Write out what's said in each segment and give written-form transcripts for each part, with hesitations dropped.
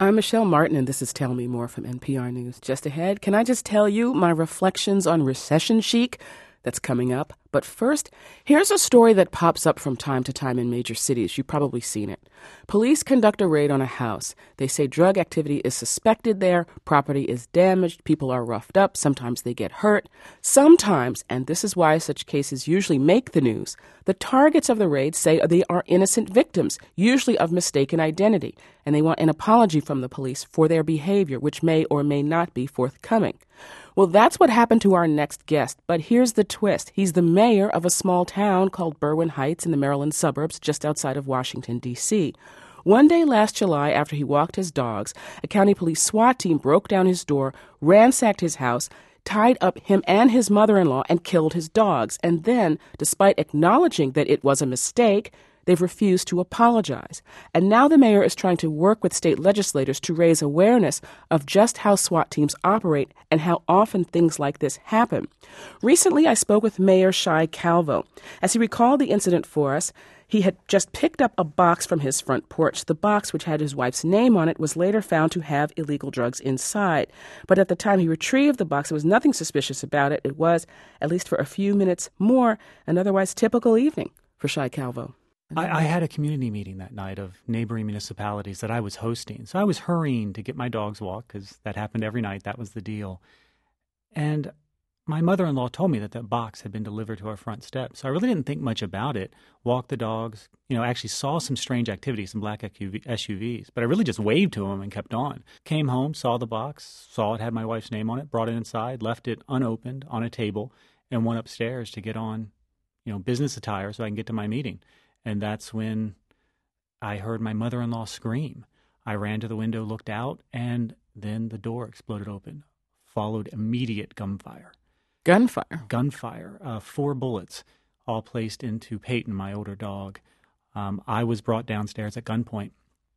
I'm Michelle Martin, and this is Tell Me More from NPR News. Just ahead, can I just tell you my reflections on recession chic? That's coming up. But first, here's a story that pops up from time to time in major cities. You've probably seen it. Police conduct a raid on a house. They say drug activity is suspected there, property is damaged, people are roughed up, sometimes they get hurt. Sometimes, and this is why such cases usually make the news, the targets of the raid say they are innocent victims, usually of mistaken identity, and they want an apology from the police for their behavior, which may or may not be forthcoming. Well, that's what happened to our next guest, but here's the twist. He's the mayor of a small town called Berwyn Heights in the Maryland suburbs just outside of Washington, D.C. One day last July, after he walked his dogs, a county police SWAT team broke down his door, ransacked his house, tied up him and his mother-in-law, and killed his dogs. And then, despite acknowledging that it was a mistake, they've refused to apologize. And now the mayor is trying to work with state legislators to raise awareness of just how SWAT teams operate and how often things like this happen. Recently, I spoke with Mayor Shai Calvo. As he recalled the incident for us, he had just picked up a box from his front porch. The box, which had his wife's name on it, was later found to have illegal drugs inside. But at the time he retrieved the box, there was nothing suspicious about it. It was, at least for a few minutes more, an otherwise typical evening for Shai Calvo. I had a community meeting that night of neighboring municipalities that I was hosting. So I was hurrying to get my dogs walked because that happened every night. That was the deal. And my mother-in-law told me that that box had been delivered to our front step. So I really didn't think much about it. Walked the dogs, actually saw some strange activity, some black SUVs. But I really just waved to them and kept on. Came home, saw the box, saw it had my wife's name on it, brought it inside, left it unopened on a table, and went upstairs to get on, business attire so I can get to my meeting. And that's when I heard my mother-in-law scream. I ran to the window, looked out, and then the door exploded open, followed immediate gunfire. Gunfire. 4 bullets, all placed into Peyton, my older dog. I was brought downstairs at gunpoint.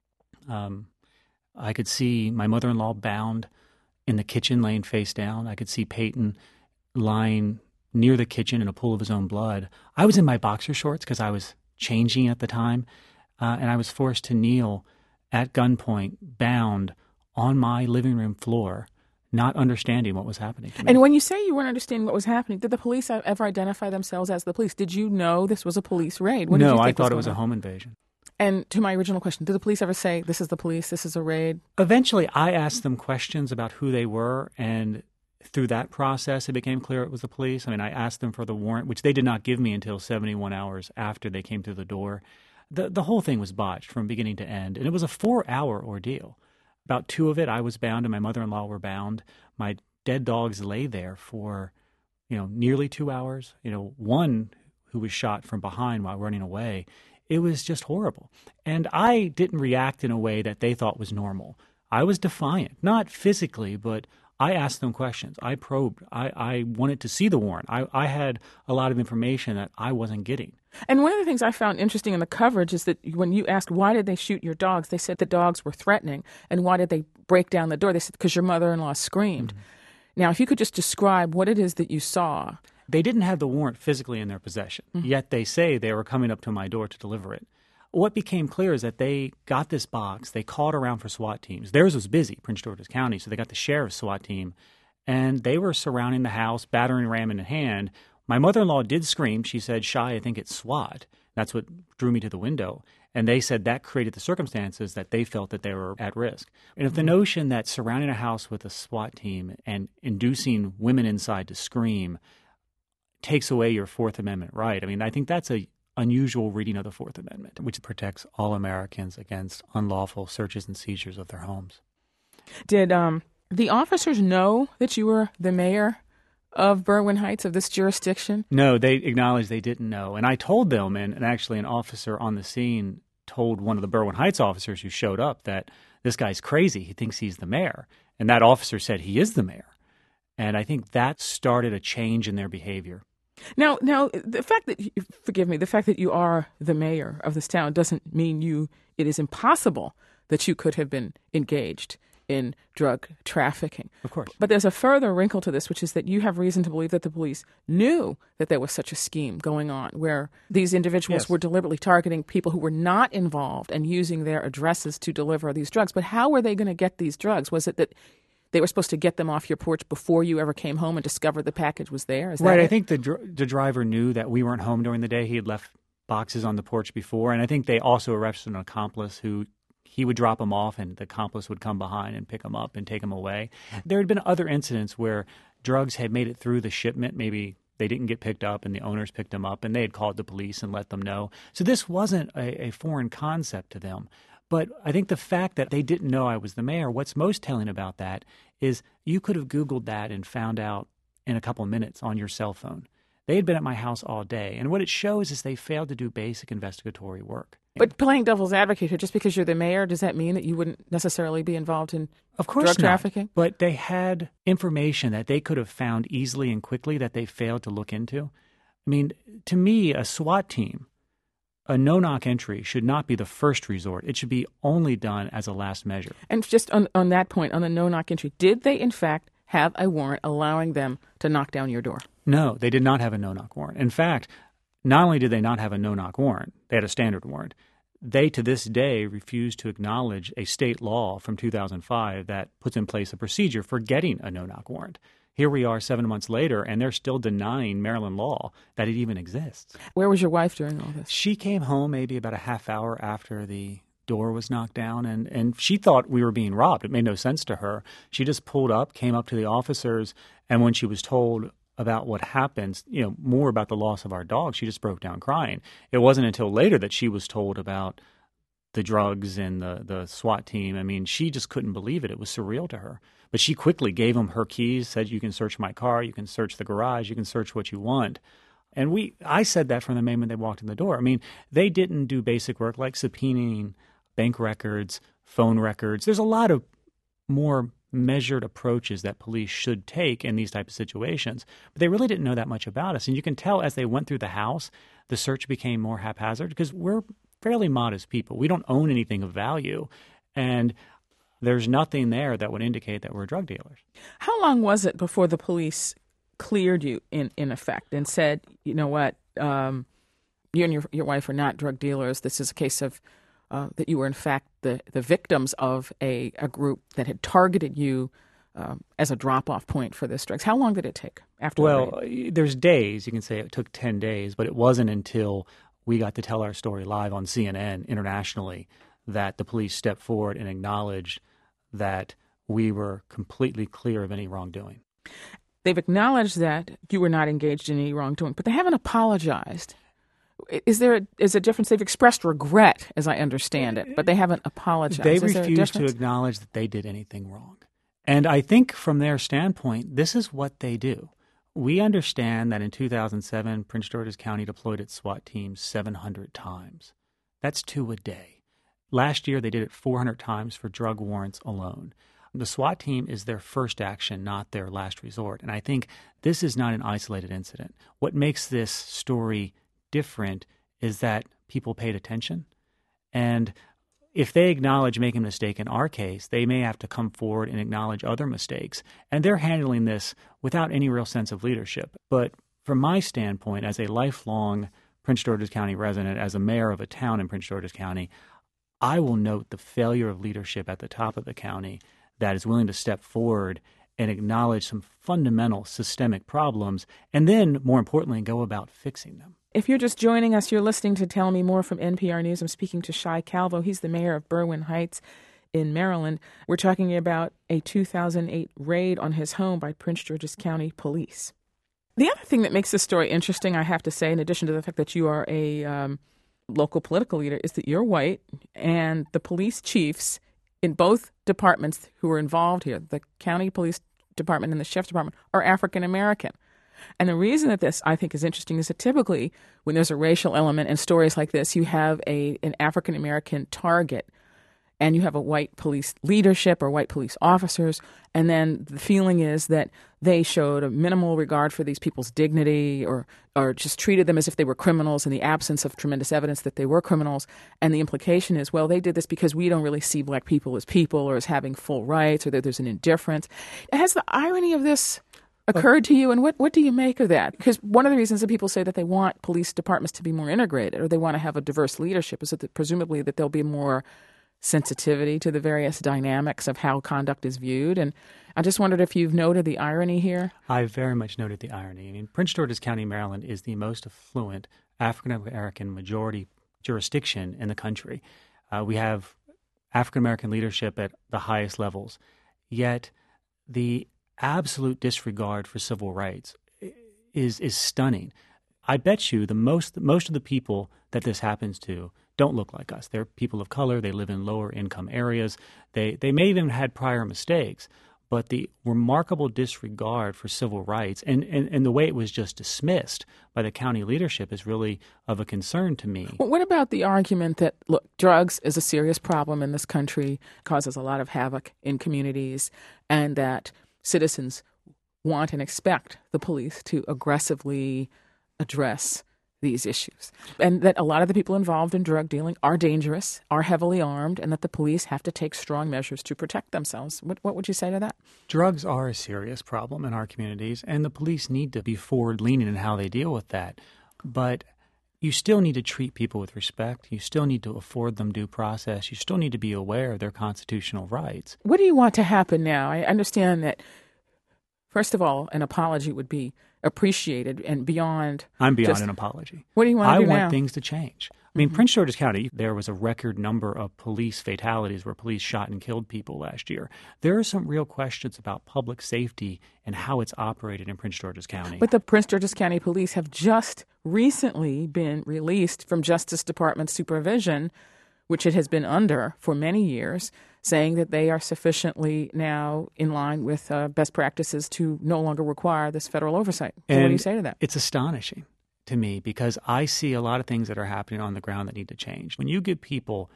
I could see my mother-in-law bound in the kitchen, laying face down. I could see Peyton lying near the kitchen in a pool of his own blood. I was in my boxer shorts because I was changing at the time, and I was forced to kneel at gunpoint, bound on my living room floor, not understanding what was happening to me. And when you say you weren't understanding what was happening, did the police ever identify themselves as the police? Did you know this was a police raid? No, I thought it was a home invasion. And to my original question, did the police ever say, this is the police, this is a raid? Eventually, I asked them questions about who they were, and through that process, it became clear it was the police. I asked them for the warrant, which they did not give me until 71 hours after they came through the door. The whole thing was botched from beginning to end, and it was a 4-hour ordeal. About 2 of it, I was bound and my mother-in-law were bound. My dead dogs lay there for, nearly 2 hours. One who was shot from behind while running away. It was just horrible. And I didn't react in a way that they thought was normal. I was defiant, not physically, but I asked them questions. I probed. I wanted to see the warrant. I had a lot of information that I wasn't getting. And one of the things I found interesting in the coverage is that when you asked why did they shoot your dogs, they said the dogs were threatening. And why did they break down the door? They said because your mother-in-law screamed. Mm-hmm. Now, if you could just describe what it is that you saw. They didn't have the warrant physically in their possession, yet they say they were coming up to my door to deliver it. What became clear is that they got this box, they called around for SWAT teams. Theirs was busy, Prince George's County, so they got the sheriff's SWAT team, and they were surrounding the house, battering ram in hand. My mother-in-law did scream. She said, "Shai, I think it's SWAT." That's what drew me to the window. And they said that created the circumstances that they felt that they were at risk. And if the notion that surrounding a house with a SWAT team and inducing women inside to scream takes away your Fourth Amendment right, I think that's a unusual reading of the Fourth Amendment, which protects all Americans against unlawful searches and seizures of their homes. Did the officers know that you were the mayor of Berwyn Heights, of this jurisdiction? No, they acknowledged they didn't know. And I told them, and actually an officer on the scene told one of the Berwyn Heights officers who showed up that this guy's crazy. He thinks he's the mayor. And that officer said he is the mayor. And I think that started a change in their behavior. Now, the fact that you are the mayor of this town doesn't mean it is impossible that you could have been engaged in drug trafficking. Of course. But there's a further wrinkle to this, which is that you have reason to believe that the police knew that there was such a scheme going on where these individuals were deliberately targeting people who were not involved and using their addresses to deliver these drugs. But how were they going to get these drugs? Was it that they were supposed to get them off your porch before you ever came home and discovered the package was there? Is that right. it? I think the driver knew that we weren't home during the day. He had left boxes on the porch before. And I think they also arrested an accomplice who he would drop them off and the accomplice would come behind and pick them up and take them away. There had been other incidents where drugs had made it through the shipment. Maybe they didn't get picked up and the owners picked them up and they had called the police and let them know. So this wasn't a foreign concept to them. But I think the fact that they didn't know I was the mayor, what's most telling about that is you could have Googled that and found out in a couple of minutes on your cell phone. They had been at my house all day. And what it shows is they failed to do basic investigatory work. But playing devil's advocate here, just because you're the mayor, does that mean that you wouldn't necessarily be involved in drug trafficking? But they had information that they could have found easily and quickly that they failed to look into. I mean, to me, a SWAT team, a no-knock entry should not be the first resort. It should be only done as a last measure. And just on that point, on the no-knock entry, did they in fact have a warrant allowing them to knock down your door? No, they did not have a no-knock warrant. In fact, not only did they not have a no-knock warrant, they had a standard warrant. They, to this day, refuse to acknowledge a state law from 2005 that puts in place a procedure for getting a no-knock warrant. Here we are 7 months later, and they're still denying Maryland law that it even exists. Where was your wife during all this? She came home maybe about a half hour after the door was knocked down, and she thought we were being robbed. It made no sense to her. She just pulled up, came up to the officers, and when she was told about what happened, more about the loss of our dog, she just broke down crying. It wasn't until later that she was told about the drugs and the SWAT team. I mean, she just couldn't believe it. It was surreal to her. But she quickly gave them her keys, said, you can search my car, you can search the garage, you can search what you want. And I said that from the moment they walked in the door. I mean, they didn't do basic work like subpoenaing bank records, phone records. There's a lot of more measured approaches that police should take in these type of situations. But they really didn't know that much about us. And you can tell as they went through the house, the search became more haphazard because we're fairly modest people. We don't own anything of value. And there's nothing there that would indicate that we're drug dealers. How long was it before the police cleared you in effect and said, you know what, you and your wife are not drug dealers. This is a case of that you were in fact the victims of a group that had targeted you as a drop-off point for this drugs. How long did it take after? Well, there's days. You can say it took 10 days, but it wasn't until we got to tell our story live on CNN internationally that the police stepped forward and acknowledged that we were completely clear of any wrongdoing. They've acknowledged that you were not engaged in any wrongdoing, but they haven't apologized. Is a difference? They've expressed regret, as I understand it, but they haven't apologized. They refuse to acknowledge that they did anything wrong. And I think from their standpoint, this is what they do. We understand that in 2007, Prince George's County deployed its SWAT teams 700 times. That's 2 a day. Last year, they did it 400 times for drug warrants alone. The SWAT team is their first action, not their last resort. And I think this is not an isolated incident. What makes this story different is that people paid attention. And if they acknowledge making a mistake in our case, they may have to come forward and acknowledge other mistakes. And they're handling this without any real sense of leadership. But from my standpoint, as a lifelong Prince George's County resident, as a mayor of a town in Prince George's County, I will note the failure of leadership at the top of the county that is willing to step forward and acknowledge some fundamental systemic problems, and then, more importantly, go about fixing them. If you're just joining us, you're listening to Tell Me More from NPR News. I'm speaking to Shai Calvo. He's the mayor of Berwyn Heights in Maryland. We're talking about a 2008 raid on his home by Prince George's County Police. The other thing that makes this story interesting, I have to say, in addition to the fact that you are a local political leader, is that you're white, and the police chiefs in both departments who are involved here, the county police department and the sheriff's department, are African American. And the reason that this, I think, is interesting is that typically when there's a racial element in stories like this, you have an African American target. and you have a white police leadership or white police officers, and then the feeling is that they showed a minimal regard for these people's dignity or just treated them as if they were criminals in the absence of tremendous evidence that they were criminals. And the implication is, well, they did this because we don't really see black people as people or as having full rights, or that there's an indifference. Has the irony of this occurred to you, and what do you make of that? Because one of the reasons that people say that they want police departments to be more integrated or they want to have a diverse leadership is that presumably that there'll be more sensitivity to the various dynamics of how conduct is viewed. And I just wondered if you've noted the irony here. I very much noted the irony. I mean, Prince George's County, Maryland is the most affluent African-American majority jurisdiction in the country. We have African-American leadership at the highest levels, yet the absolute disregard for civil rights is stunning. I bet you most of the people that this happens to don't look like us. They're people of color. They live in lower income areas. They may even have had prior mistakes, but the remarkable disregard for civil rights and the way it was just dismissed by the county leadership is really of a concern to me. Well, what about the argument that, look, drugs is a serious problem in this country, causes a lot of havoc in communities, and that citizens want and expect the police to aggressively address these issues, and that a lot of the people involved in drug dealing are dangerous, are heavily armed, and that the police have to take strong measures to protect themselves? What would you say to that? Drugs are a serious problem in our communities, and the police need to be forward-leaning in how they deal with that. But you still need to treat people with respect. You still need to afford them due process. You still need to be aware of their constitutional rights. What do you want to happen now? I understand that, first of all, an apology would be appreciated and beyond. I'm beyond an apology. What do you want to do now? I want things to change. I mean, Prince George's County, there was a record number of police fatalities where police shot and killed people last year. There are some real questions about public safety and how it's operated in Prince George's County. But the Prince George's County Police have just recently been released from Justice Department supervision, which it has been under for many years, saying that they are sufficiently now in line with best practices to no longer require this federal oversight. So what do you say to that? It's astonishing to me because I see a lot of things that are happening on the ground that need to change. When you give people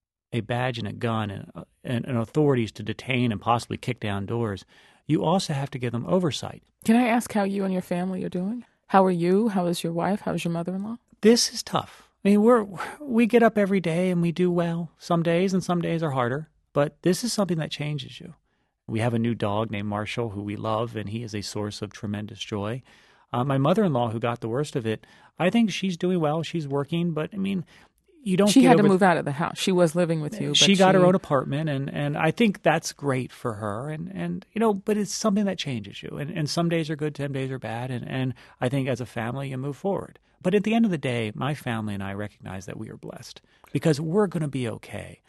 a badge and a gun and authorities to detain and possibly kick down doors, you also have to give them oversight. Can I ask how you and your family are doing? How are you? How is your wife? How is your mother-in-law? This is tough. I mean, we get up every day and we do well some days, and some days are harder. But this is something that changes you. We have a new dog named Marshall who we love, and he is a source of tremendous joy. My mother-in-law, who got the worst of it, I think she's doing well. She's working, but I mean, you don't. She had to move out of the house. She was living with you. But she got her own apartment, and I think that's great for her. And you know, but it's something that changes you. And some days are good, 10 days are bad. And I think as a family, you move forward. But at the end of the day, my family and I recognize that we are blessed because we're going to be okay.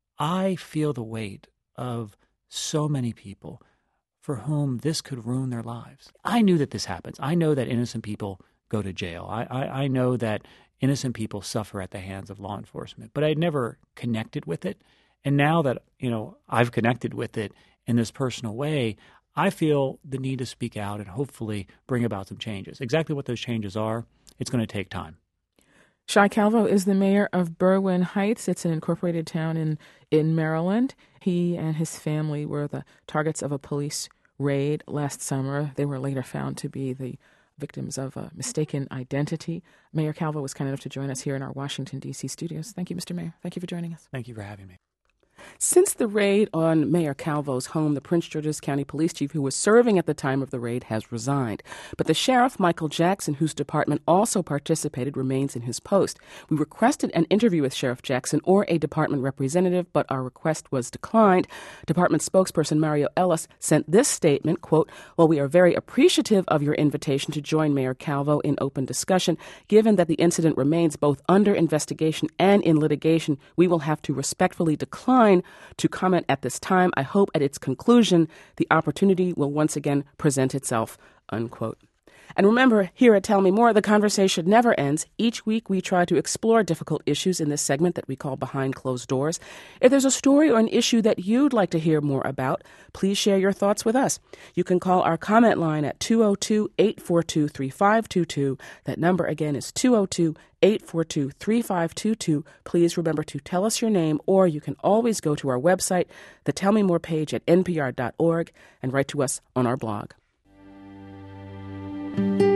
I feel the weight of so many people for whom this could ruin their lives. I knew that this happens. I know that innocent people go to jail. I know that innocent people suffer at the hands of law enforcement, but I'd never connected with it. And now that, you know, I've connected with it in this personal way, I feel the need to speak out and hopefully bring about some changes. Exactly what those changes are, it's going to take time. Shai Calvo is the mayor of Berwyn Heights. It's an incorporated town in Maryland. He and his family were the targets of a police raid last summer. They were later found to be the victims of a mistaken identity. Mayor Calvo was kind enough to join us here in our Washington, D.C. studios. Thank you, Mr. Mayor. Thank you for joining us. Thank you for having me. Since the raid on Mayor Calvo's home, the Prince George's County Police Chief, who was serving at the time of the raid, has resigned. But the Sheriff, Michael Jackson, whose department also participated, remains in his post. We requested an interview with Sheriff Jackson or a department representative, but our request was declined. Department spokesperson Mario Ellis sent this statement, quote, "While we are very appreciative of your invitation to join Mayor Calvo in open discussion, given that the incident remains both under investigation and in litigation, we will have to respectfully decline to comment at this time. I hope at its conclusion the opportunity will once again present itself," unquote. And remember, here at Tell Me More, the conversation never ends. Each week, we try to explore difficult issues in this segment that we call Behind Closed Doors. If there's a story or an issue that you'd like to hear more about, please share your thoughts with us. You can call our comment line at 202-842-3522. That number again is 202-842-3522. Please remember to tell us your name, or you can always go to our website, the Tell Me More page at npr.org, and write to us on our blog.